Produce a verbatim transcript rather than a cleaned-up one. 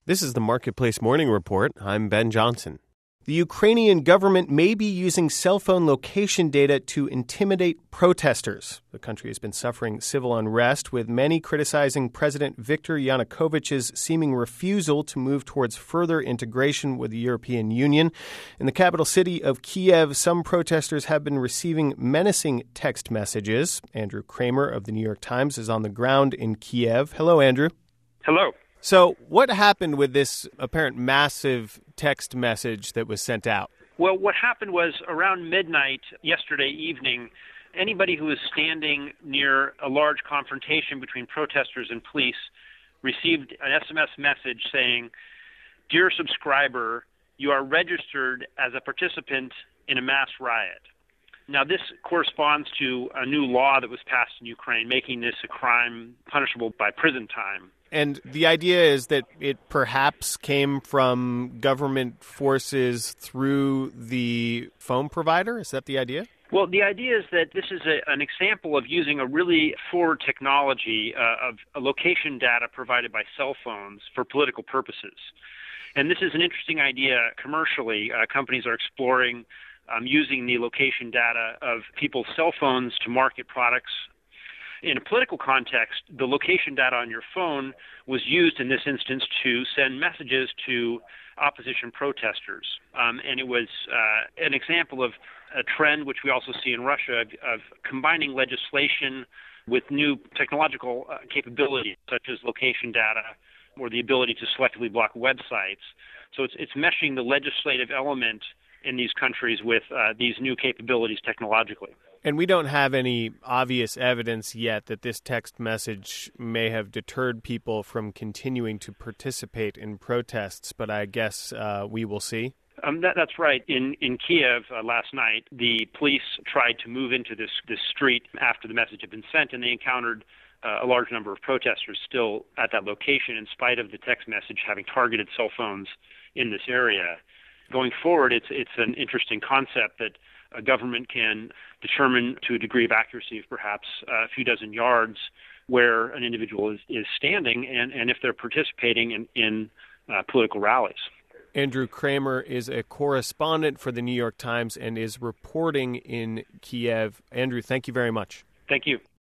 This is the Marketplace Morning Report. I'm Ben Johnson. The Ukrainian government may be using cell phone location data to intimidate protesters. The country has been suffering civil unrest, with many criticizing President Viktor Yanukovych's seeming refusal to move towards further integration with the European Union. In the capital city of Kiev, some protesters have been receiving menacing text messages. Andrew Kramer of the New York Times is on the ground in Kiev. Hello, Andrew. Hello. So what happened with this apparent massive text message that was sent out? Well, what happened was around midnight yesterday evening, anybody who was standing near a large confrontation between protesters and police received an S M S message saying, "Dear subscriber, you are registered as a participant in a mass riot." Now, this corresponds to a new law that was passed in Ukraine, making this a crime punishable by prison time. And the idea is that it perhaps came from government forces through the phone provider? Is that the idea? Well, the idea is that this is a, an example of using a really forward technology uh, of uh, location data provided by cell phones for political purposes. And this is an interesting idea commercially. Uh, companies are exploring um, using the location data of people's cell phones to market products. In a political context, the location data on your phone was used in this instance to send messages to opposition protesters. Um, and it was uh, an example of a trend which we also see in Russia of, of combining legislation with new technological uh, capabilities, such as location data or the ability to selectively block websites. So it's, it's meshing the legislative element in these countries with uh, these new capabilities technologically. And we don't have any obvious evidence yet that this text message may have deterred people from continuing to participate in protests, but I guess uh, we will see. Um, that, that's right. In in Kiev uh, last night, the police tried to move into this, this street after the message had been sent, and they encountered uh, a large number of protesters still at that location, in spite of the text message having targeted cell phones in this area. Going forward, it's it's an interesting concept that a government can determine to a degree of accuracy of perhaps a few dozen yards where an individual is, is standing and, and if they're participating in, in uh, political rallies. Andrew Kramer is a correspondent for the New York Times and is reporting in Kiev. Andrew, thank you very much. Thank you.